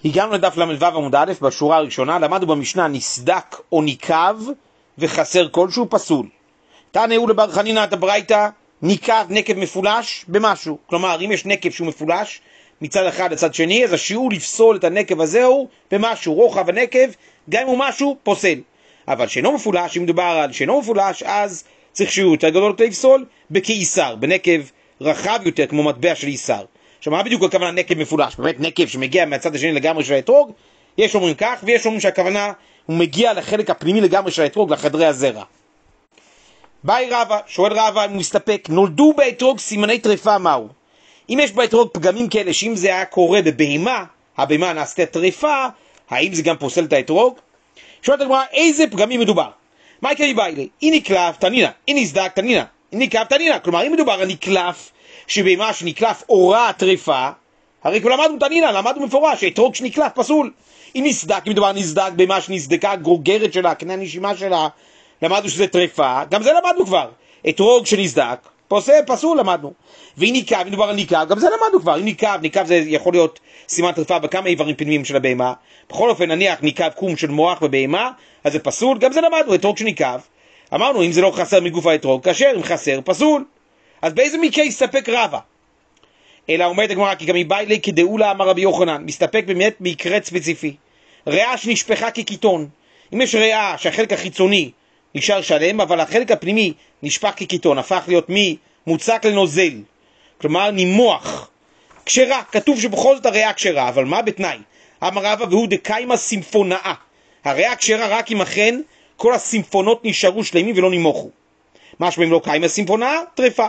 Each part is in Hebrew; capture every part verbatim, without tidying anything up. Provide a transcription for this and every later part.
הגענו לדף למ"ו עמוד א' בשורה הראשונה, למדנו במשנה נסדק או ניקב וחסר כלשהו פסול. תענהו לבר חנינא דברייתא ניקב נקב מפולש במשהו. כלומר, אם יש נקב שהוא מפולש מצד אחד לצד שני, אז השיעור לפסול את הנקב הזה הוא במשהו. רוחב הנקב, גם אם הוא משהו, פוסל. אבל שאינו מפולש, אם מדובר על שאינו מפולש, אז צריך שיעור יותר גדול כדי לפסול בקיסר, בנקב רחב יותר כמו מטבע של איסר. עכשיו, מה בדיוק הכוונה נקב מפולש? באמת נקב שמגיע מהצד השני לגמרי של האתרוג? יש אומרים כך, ויש אומרים שהכוונה הוא מגיע לחלק הפנימי לגמרי של האתרוג, לחדרי הזרע. באי רבא, שואל רבא אם הוא מסתפק, נולדו באתרוג סימני טריפה מהו? אם יש באתרוג פגמים כאלה, שאם זה היה קורה בבהמה, הבהמה נעשתה טריפה, האם זה גם פוסל את האתרוג? שואלת הגמרא, איזה פגמים מדובר? מה יקרה באי לי? אי נקלף תנינא, אי נסדק תנינא, אי נקלף תנינא. כלומר, אם מדובר על נקלף, שבהמה שנקלף אורה טריפה, הרי כבר למדנו תנינא, למדנו מפורש, אתרוג שנקלף פסול. אם נסדק, אם מדובר נסדק בהמה שנסדקה גרוגרת שלה, קנה הנשימה שלה, למדנו שזה טריפה, גם זה למדנו כבר. אתרוג שנסדק, פוסל, פסול למדנו. ואם ניקב, אם מדובר על ניקב, גם זה למדנו כבר. אם ניקב, ניקב זה יכול להיות סימן טריפה בכמה איברים פנימיים של הבהמה. בכל אופן, נניח ניקב קום של מוח בבהמה, אז זה פסול, גם זה למדנו, אתרוג שניקב. אמרנו, אם זה לא חסר מגוף האתרוג, כאשר אם חסר, פסול. אז באיזה מקרה יסתפק רבא? אלא אומרת הגמרא, כי גם מבאי לי כדאולה אמר רבי יוחנן, מסתפק באמת מקרה ספציפי. ריאה שנשפכה כקיטון. אם יש ריאה שהחלק החיצוני נשאר שלם, אבל החלק הפנימי נשפך כקיטון, הפך להיות ממוצק לנוזל, כלומר נימוח, כשרה, כתוב שבכל זאת הריאה כשרה, אבל מה בתנאי? אמר רבא והוא דקיימא סימפונאה, הריאה כשרה רק אם אכן כל הסימפונות נשארו שלמים ולא נימוחו. משמע אם לא קיימא סימפונאה, טריפה.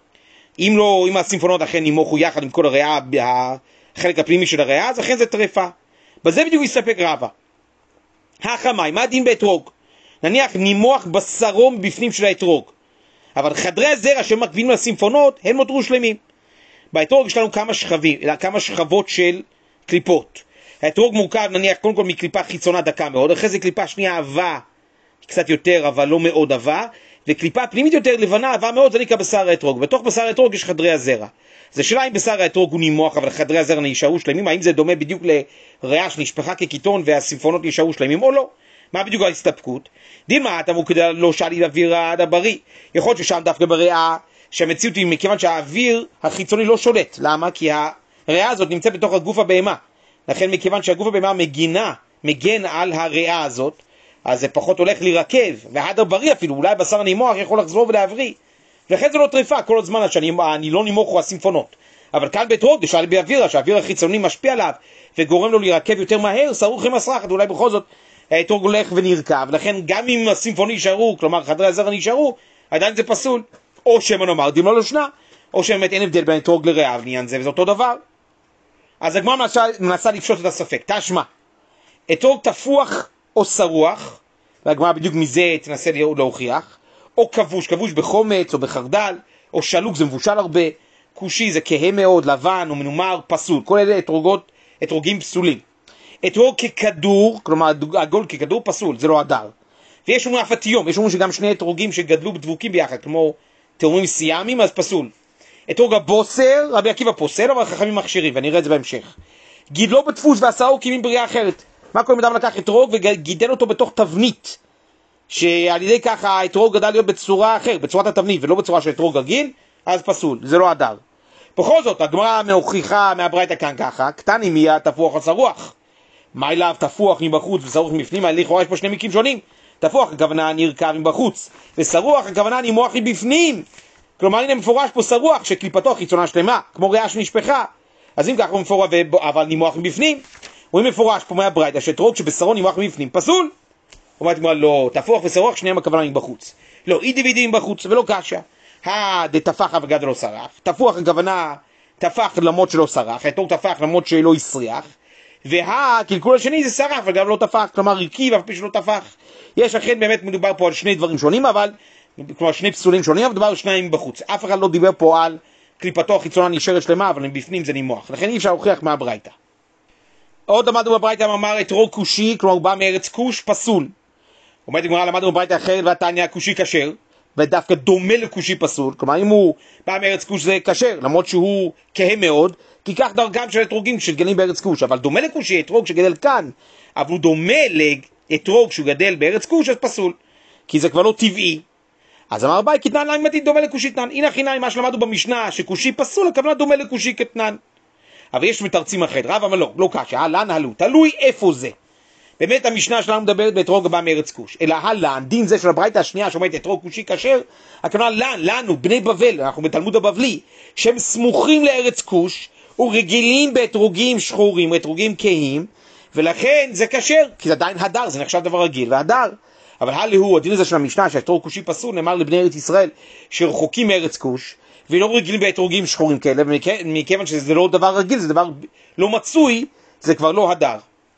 אם לא, אם הסימפונות אכן נימוחו יחד עם כל הריאה, החלק הפנימי של הריאה, אז אכן זה טריפה. בזה בדיוק יסתפק רבא. החמאי, מה הדין באתרוג? נניח נימוח בשרום בפנים של האתרוג, אבל חדרי הזרע שמקבילים לסימפונות הם נותרו שלמים. באתרוג יש לנו כמה שכבים, כמה שכבות של קליפות. האתרוג מורכב נניח קודם כל מקליפה חיצונה דקה מאוד, אחרי זה קליפה שנייה עבה, קצת יותר אבל לא מאוד עבה, וקליפה פנימית יותר לבנה עבה מאוד, זה נקרא בשר האתרוג. בתוך בשר האתרוג יש חדרי הזרע. זה שאלה אם בשר האתרוג הוא נימוח אבל חדרי הזרע נשארו שלמים, האם זה דומה בדיוק לריאה שנשפכה כקיטון והסימפונות נשארו שלמים או לא? מה בדיוק ההסתפקות? דימה, אתה מוקד לא שאלי אוויר הדברי. יכול להיות ששם דווקא בריאה, שהמציאות היא מכיוון שהאוויר החיצוני לא שולט. למה? כי הריאה הזאת נמצאת בתוך הגוף הבהמה. לכן מכיוון שהגוף הבהמה מגינה, מגן על הריאה הזאת, אז זה פחות הולך להירקב. והדברי אפילו, אולי בשר הנימוח יכול לחזור ולהבריא. ולכן זה לא טריפה כל עוד זמן שאני לא נימוח או הסימפונות. אבל כאן באתרוג, שאלי באוויר, שהאוויר החיצוני משפיע עליו וגורם לו להירקב יותר מהר, סרוך עם מסרחת, אולי בכל זאת האתרוג הולך ונרכב, לכן גם אם הסימפוני נשארו, כלומר חדרי הזרע נשארו, עדיין זה פסול. או שמה נאמר, דימה לא שנה, או שבאמת אין הבדל בין אתרוג לריאה בעניין זה, וזה אותו דבר. אז הגמרא מנסה, מנסה לפשוט את הספק. תשמע, אתרוג תפוח או שרוח, והגמרא בדיוק מזה תנסה להוכיח, או כבוש, כבוש בחומץ או בחרדל, או שלוק, זה מבושל הרבה, כושי זה כהה מאוד, לבן או מנומר, פסול. כל אלה אתרוגות, אתרוגים פסולים. אתרוג ככדור, כלומר עגול ככדור פסול, זה לא הדר. ויש אומרים אף התיום, יש אומרים שגם שני אתרוגים שגדלו בדבוקים ביחד, כמו תאומים סיאמים, אז פסול. אתרוג הבוסר, רבי עקיבא פוסל, אבל חכמים מכשירים, ואני אראה את זה בהמשך. גידלו בדפוס ועשהו כימים בריאה אחרת. מה קורה אם אדם לקח אתרוג וגידל אותו בתוך תבנית, שעל ידי ככה האתרוג גדל להיות בצורה אחרת, בצורת התבנית, ולא בצורה של אתרוג רגיל, אז פסול, זה לא הדר. בכל זאת, הגמרא מהוכיחה מהברייתא כאן ככה, קטני מיה תפוח או שרוח. מה אליו תפוח מבחוץ ושרוח מבפנים? לכאורה יש פה שני מקרים שונים. תפוח הכוונה נרכב מבחוץ, ושרוח הכוונה נימוח מבפנים. כלומר הנה מפורש פה שרוח שקליפתו חיצונה שלמה, כמו ריאה שנשפכה. אז אם ככה הוא מפורש, אבל נימוח מבפנים. רואים מפורש פה מהברייתא שאתרוג שבשרו נימוח מבפנים פסול. אומרת כמו לא, תפוח ושרוח שניהם הכוונה מבחוץ. לא, אי דיווידי מבחוץ ולא קשה. הדתפח וגדל לא שרח. תפוח הכוונה תפח למות שלא שרח, אתרוג תפח למות שלא יסריח. והקלקול השני זה שרח וגם לא תפח, כלומר רכיב אף פי שלא תפח. יש אכן באמת מדובר פה על שני דברים שונים, אבל כלומר שני פסולים שונים, אבל מדובר על שניים בחוץ. אף אחד לא דיבר פה על קליפתו החיצונה נשארת שלמה, אבל מבפנים זה נימוח. לכן אי אפשר להוכיח מהברייתא. עוד למדנו בברייתא אמר אתרוג כושי, כלומר הוא בא מארץ כוש, פסול. אומרת הגמרא, למדנו בברייתא אחרת והתניא כושי כשר, ודווקא דומה לכושי פסול, כלומר אם הוא בא מארץ כוש זה כשר, למרות שהוא כהה מאוד, כי כך דרכם של אתרוגים שגדלים בארץ כוש, אבל דומה לכושי אתרוג שגדל כאן, אבל הוא דומה לאתרוג שהוא גדל בארץ כוש, אז פסול, כי זה כבר לא טבעי. אז אמר ביי, כתנן למה מתאים דומה לכושי תנן, הנה חינם מה שלמדנו במשנה, שכושי פסול, הכוונה דומה לכושי כתנן. אבל יש מתרצים אחרת, רב אמר לא, לא קשה, הלן הלו, תלוי איפה זה. באמת המשנה שלנו מדברת באתרוג הבא מארץ כוש, אלא הלן, דין זה של הברייתא השנייה שאומרת אתרוג כושי כשר, הכוונה לן, לנו, בני בבל, אנחנו בתלמוד הבבלי, שהם סמוכים לארץ כוש, ורגילים באתרוגים שחורים, אתרוגים כהים, ולכן זה כשר, כי זה עדיין הדר, זה נחשב דבר רגיל, והדר. אבל הלהו, הדין הזה של המשנה, שאתרוג כושי פסול, נאמר לבני ארץ ישראל, שרחוקים מארץ כוש, ולא רגילים באתרוגים שחורים כאלה, ומכיוון שזה לא דבר רגיל, זה דבר לא מצוי, זה כבר לא הדר.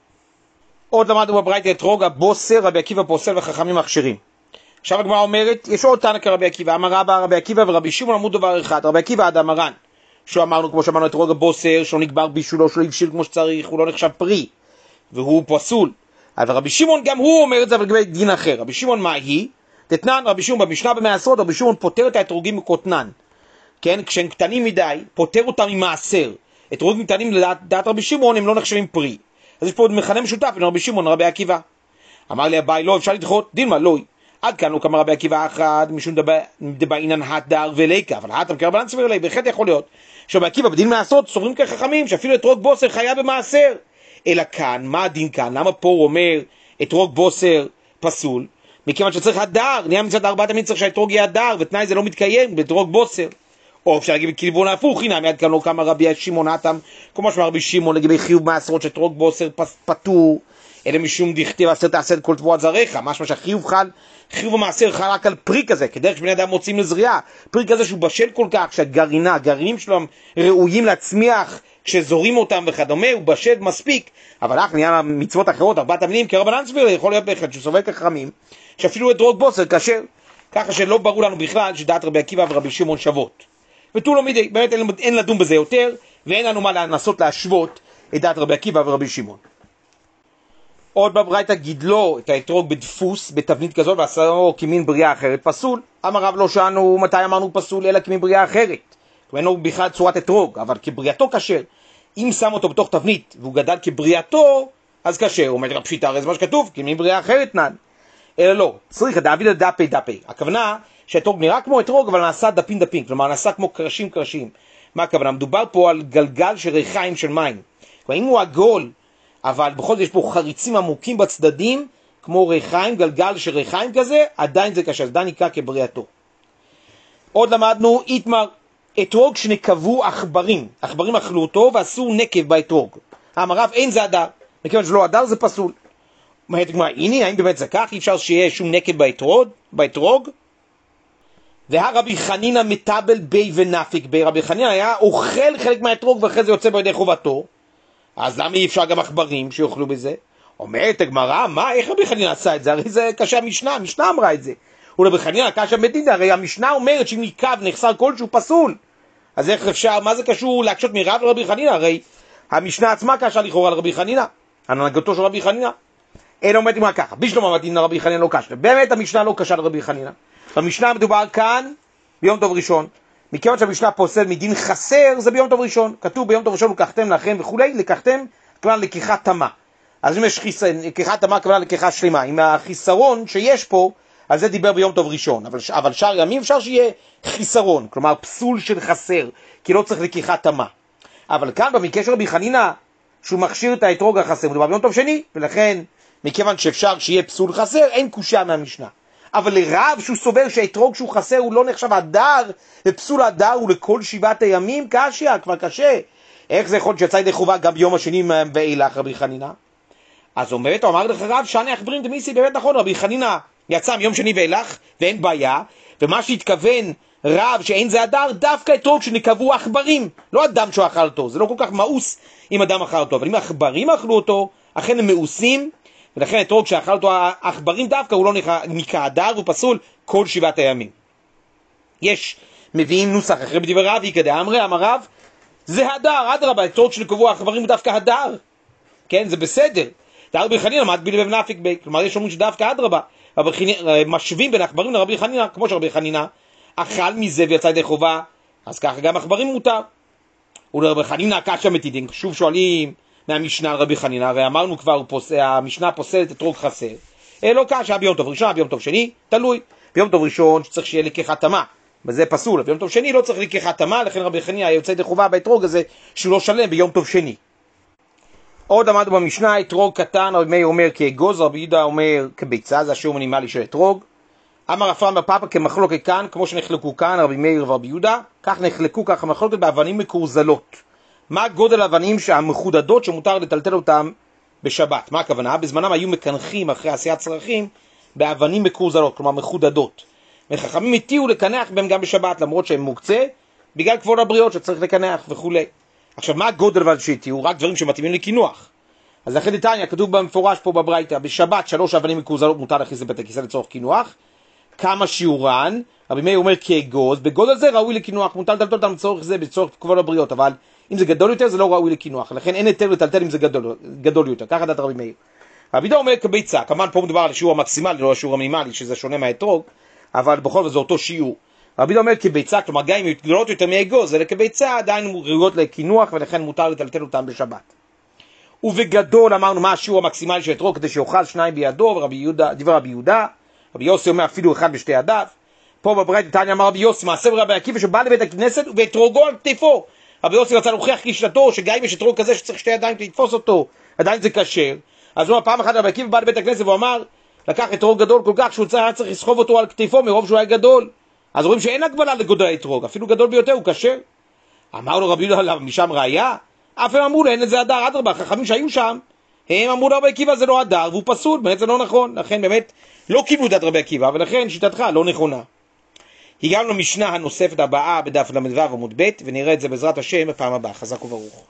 עוד למדנו בברייתא אתרוג הבוסר, רבי עקיבא פוסל וחכמים מכשירים. עכשיו הגמרא אומרת, יש עוד תנא כרבי עקיבא, אמר רבא רבי עקיבא ורבי שמעון אמרו דבר אחד, רבי עקיבא עד המרן, שהוא אמרנו כמו שאמרנו אתרוג הבוסר, שלא נקבר בישולו, שלא הבשיל כמו שצריך, הוא לא נחשב פרי, והוא פסול. אבל רבי שמעון גם הוא אומר את זה לגבי דין אחר. רבי שמעון מה היא? תתנן, רבי שמעון במשנה במעשרות, רבי שמעון פוטר את האתרוגים מקוטנן. כן, כשהם קטנים מדי, פוטר אותם ממעשר. אתרוגים קטנים לדעת רבי שמעון הם לא נחשבים פרי. אז יש פה עוד מכנה משותף בין רבי שמעון ורבי עקיבא. אמר לי אביי, לא, אפשר לדחות, דילמה, לא. עד כאן לא כמה רבי עקיבא אחד, משום דבא אינן הדר וליקה, אבל התם כרבנן סביר לי, בהחלט יכול להיות. שרבי עקיבא בדין מעשרות סוברים כחכמים, שאפילו אתרוג בוסר חיה במעשר. אלא כאן, מה הדין כאן? למה פה הוא אומר אתרוג בוסר פסול? מכיוון שצריך הדר, נהיה מצד ארבעה תמיד צריך שהאתרוג יהיה הדר, ותנאי זה לא מתקיים באתרוג בוסר. או אפשר להגיד בכיוון ההפוך, הנה, מיד כאן לא כמה רבי שמעון התם, כמו שאמר רבי שמעון לגבי חיוב מעשרות שאתרוג בוסר פטור, אלא משום דכתיב עשר תעשה כל תבואת זרעך, משמע שהחיוב חל, חיוב המעשר חל רק על פרי כזה, כדרך שבני אדם מוצאים לזריעה, פרי כזה שהוא בשל כל כך, שהגרעינה, הגרעינים שלהם ראויים להצמיח, כשזורים אותם וכדומה, הוא בשל מספיק, אבל אך נהיה מצוות אחרות, ארבעת המינים, כרבנן סביר, יכול להיות בהחלט שהוא סובר כחכמים, שאפילו אתרוג בוסר כשר, ככה שלא ברור לנו בכלל שדעת רבי עקיבא ורבי שמעון שוות. ותו לא מידי, באמת אין, אין לדון בזה יותר, ואין לנו מה לנסות להשוות את דעת רבי עקיבא ורבי שמעון. עוד בברייתא גידלו את האתרוג בדפוס, בתבנית כזאת, ועשו כמין בריאה אחרת פסול. אמר רב לא שאנו, מתי אמרנו פסול, אלא כמין בריאה אחרת. כלומר, בכלל צורת אתרוג, אבל כבריאתו כשר. אם שם אותו בתוך תבנית, והוא גדל כבריאתו, אז כשר. הוא אומר רב פשיטא, הרי זה מה שכתוב, כמין בריאה אחרת נן. אלא לא, צריך דאביד דפי דפי. הכוונה שהאתרוג נראה כמו אתרוג, אבל נעשה דפים דפים, כלומר נעשה כמו קרשים קרשים. מה הכוונה? מדובר פה על גלגל של ריחיים של מים. כלומר, אם הוא עגול, אבל בכל זאת יש פה חריצים עמוקים בצדדים, כמו ריחיים, גלגל של ריחיים כזה, עדיין זה קשה, עדיין נקרא כבריאתו. עוד למדנו, איתמר, אתרוג שנקבו עכברים, עכברים אכלו אותו ועשו נקב באתרוג. אמר רב, אין זה הדר, מכיוון שלא הדר זה פסול. אומרת הגמרא, הנה, האם באמת זה כך? אי אפשר שיהיה שום נקב באתרוג? באתרוג? והרבי חנינא מטבל בי ונפיק בי, רבי חנינא היה אוכל חלק מהאתרוג ואחרי זה יוצא בידי חובתו, אז למה אי אפשר גם עכברים שיאכלו בזה? אומרת הגמרא, מה, איך רבי חנינא עשה את זה? הרי זה קשה המשנה, המשנה אמרה את זה. ורבי חנינא קשה מדין, הרי המשנה אומרת שאם ניקב נחסר כלשהו פסול, אז איך אפשר, מה זה קשור להקשות מרב לרבי חנינא? הרי המשנה עצמה קשה לכאורה לרבי חנינא, הנהגתו של רבי חנינא. אלא אומרת מה ככה, בשלום המתאים לרבי חנינא לא קשה, באמת המשנה לא קשה לרבי חנינא. במשנה מדובר כאן ביום טוב ראשון, מכיוון שהמשנה פוסל מדין חסר, זה ביום טוב ראשון, כתוב ביום טוב ראשון לקחתם לכם וכולי, לקחתם כמובן לקיחה תמה. אז אם יש חיס... לקיחה תמה כמובן לקיחה שלמה, עם החיסרון שיש פה, אז זה דיבר ביום טוב ראשון, אבל, אבל שאר ימים אפשר שיהיה חיסרון, כלומר פסול של חסר, כי לא צריך לקיחה תמה. אבל כאן במקרה של רבי חנינא, שהוא מכשיר את האתרוג החסר, מדובר ביום טוב שני, ולכן מכיוון שאפשר שיהיה פסול חסר, אין קושיה מהמשנה. אבל לרב שהוא סובר שהאתרוג שהוא חסר הוא לא נחשב הדר, ופסול הדר הוא לכל שבעת הימים, קשיה, כבר קשה. איך זה יכול שיצא ידי חובה גם ביום השני ואילך רבי חנינא? אז אומרת, הוא אמר לך רב, שאני עכברים דמיסי, באמת נכון, רבי חנינא יצא מיום שני ואילך, ואין בעיה, ומה שהתכוון רב שאין זה הדר, דווקא אתרוג שנקבו עכברים, לא אדם שהוא אכל אותו, זה לא כל כך מאוס אם אדם אכל אותו, אבל אם העכברים אכלו אותו, אכן הם מאוסים, ולכן אתרוג שאכל אותו העכברים דווקא הוא לא נקרא הדר, הוא פסול כל שבעת הימים. יש, מביאים נוסח אחרי בדברי רבי, כדאמרי, אמר רב, זה הדר, אדרבה, אתרוג שנקבו העכברים הוא דווקא הדר, כן, זה בסדר. דר רבי חנינא למד בלבב נפיק בי, כלומר יש אומרים שדווקא אדרבה, משווים בין עכברים לרבי חנינא, כמו שרבי חנינא אכל מזה ויצא ידי חובה, אז ככה גם עכברים מותר. ולרבי חנינא קשיא מתידין, שוב שואלים מהמשנה על רבי חנינא, הרי אמרנו כבר, המשנה פוסלת אתרוג חסר. לא קשיא, ביום טוב ראשון, ביום טוב שני, תלוי. ביום טוב ראשון שצריך שיהיה לקיחת טמא, וזה פסול. ביום טוב שני לא צריך לקיחת טמא, לכן רבי חנינא יוצא ידי חובה באתרוג הזה שהוא לא שלם ביום טוב שני. עוד עמדנו במשנה, אתרוג קטן, רבי מאיר אומר כאגוז, רבי יהודה אומר כביצה, זה השיעור מינימלי של אתרוג. אמר רפרם בר פפא כמחלוקת כאן, כמו שנחלקו כאן רבי מאיר ורבי יהודה, כך נחלקו ככה מחלוקת באבנים מקורזלות. מה גודל האבנים המחודדות שמותר לטלטל אותם בשבת? מה הכוונה? בזמנם היו מקנחים אחרי עשיית צרכים באבנים מקורזלות, כלומר מחודדות. וחכמים התירו לקנח בהם גם בשבת, למרות שהם מוקצה, בגלל כבוד הבריות שצריך לקנח וכו'. עכשיו, מה הגודל אבל שהתירו? רק דברים שמתאימים לקינוח. אז לכן דתניא, כתוב במפורש פה בברייתא, בשבת שלוש אבנים מקורזלות מותר להכניס לבית הכיסא לצורך קינוח. כמה שיעורן? רבי מאיר אומר כאגוז, בגודל זה ראוי לקינוח, מותר לטלטל אותם לצורך זה, בצורך כבוד הבריות, אבל אם זה גדול יותר זה לא ראוי לקינוח, לכן אין היתר לטלטל אם זה גדול, גדול יותר, ככה דעת רבי מאיר. רבי יהודה אומר כביצה, כמובן פה מדובר על השיעור המקסימלי, לא השיעור המינימלי, שזה שונה מהאתרוג, אבל בכל זאת זה אותו שיעור. רבי יהודה אומר כביצה, כלומר גם אם גדולות יותר מאגוז, אלא כביצה עדיין ראויות לקינוח, ולכן מותר לטלטל אותם בשבת. ובגדול אמרנו מה השיעור המקסימלי של אתרוג, כדי שיאכל שניים בידו, ורבי יהודה, דבר רבי יהודה, רבי יוסי אומר אפילו אחד בשתי ידיו. פה בברייתא תניא אמר רבי יוסי מעשה רבי עקיבא שבא לבית הכנסת ואתרוגו על כתפו. רבי יוסי רצה להוכיח כשלתו שגם אם יש אתרוג כזה שצריך שתי ידיים לתפוס אותו, עדיין זה כשר. אז הוא פעם אחת רבי עקיבא בא לבית הכנסת והוא אמר, לקח אתרוג גדול כל כך שהוא היה צריך לסחוב אותו על כתפו מרוב שהוא היה גדול. אז רואים שאין הגבלה לגודל האתרוג, אפילו גדול ביותר הוא כשר. אמר לו רבי יהודה משם ראיה? אף הם אמרו לו אין לזה הדר, אדרבה, החכמים שהיו שם הם אמרו לרבי עקיבא זה לא הדר והוא פסול, באמת זה לא נכון, לכן באמת לא קיבלו דעת רבי עקיבא, ולכן שיטתך לא נכונה. הגענו למשנה הנוספת הבאה בדף למ"ו עמוד ב', ונראה את זה בעזרת השם בפעם הבאה. חזק וברוך.